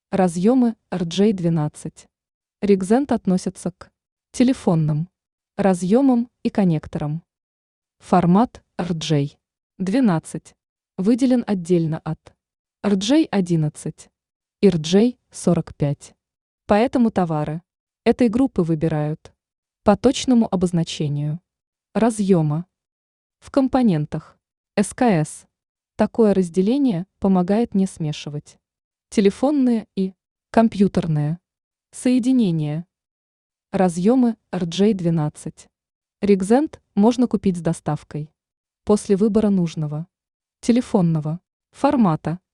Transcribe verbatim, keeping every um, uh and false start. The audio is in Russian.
Разъемы эр джей двенадцать. Ригзент относятся к телефонным разъемам и коннекторам. Формат эр джей двенадцать выделен отдельно от эр джей одиннадцать и эр джей сорок пять. Поэтому товары этой группы выбирают по точному обозначению разъема. В компонентах эс ка эс такое разделение помогает не смешивать телефонные и компьютерные соединения. Разъемы эр джей двенадцать. Ригзент можно купить с доставкой. После выбора нужного телефонного формата